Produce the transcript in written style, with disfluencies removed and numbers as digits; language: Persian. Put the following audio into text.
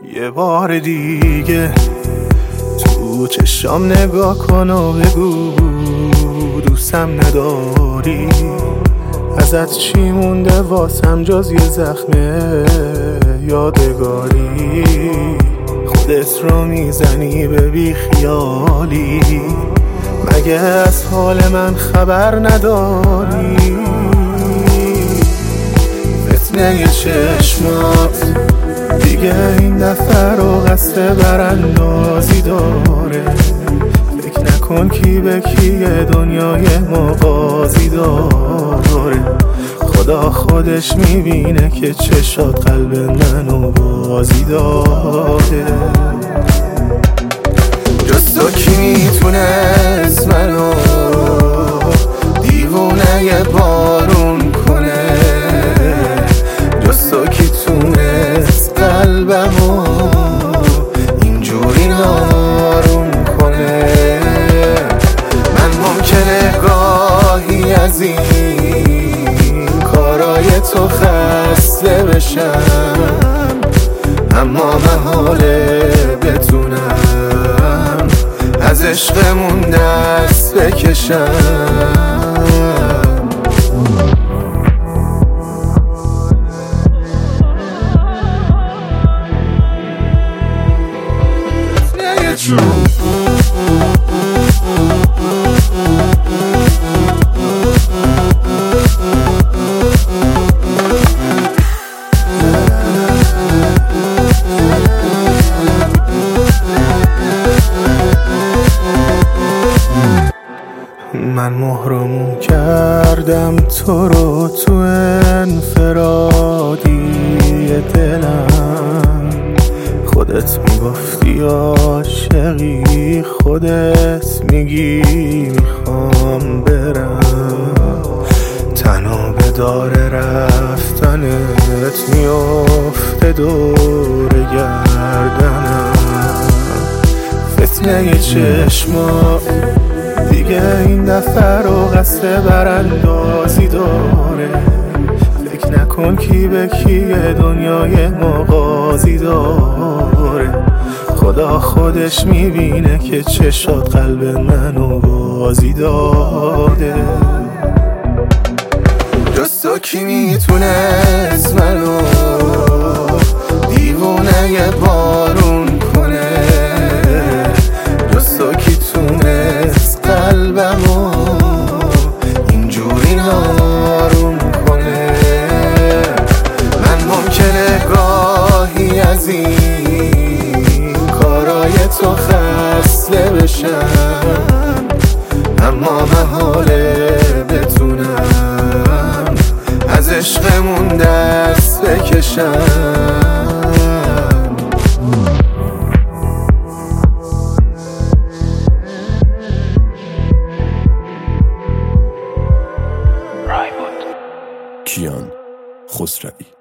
یه بار دیگه تو چشام نگاه کن و بگو دوستم نداری. ازت چی مونده واسم جز یه زخم یادگاری؟ خودت رو میزنی به بی خیالی، مگه از حال من خبر نداری؟ فتنه چشمات دیگه این دفعه رو قصد براندازی داره. فکر نکن کی به کیه، دنیای ما بازی داره. خدا خودش میبینه که چشات قلب منو بازی داره. جز تو کی میتونست منو دیوونه بارون کنه؟ جز تو کی تونست قلبمو اینجوری نارون کنه؟ من ممکنه گاهی از این کارای تو خسته بشم، اما محاله بتونم از عشقمون دست بکشم. من محرم کردم تو رو تو انفرادی دلم. خودت میگفتی عاشقی، خودت میگی میخوام برم. تنها به دار رفتنت میفته دور گردنم. فتنه چشما دیگه این دفعه رو قصد براندازی داره. فکر نکن کی به کیه، دنیای ما قاضی داره. خدا خودش میبینه که چشات قلب منو بازی داده. جز تو کی میتونست منو دیوونه بارون کنه؟ جز تو کی تونست قلبمو اینجوری نارون کنه؟ من ممکنه گاهی از این کارای تو خسته بشم، اما محاله بتونم از عشقمون دست بکشم. کیان خسروی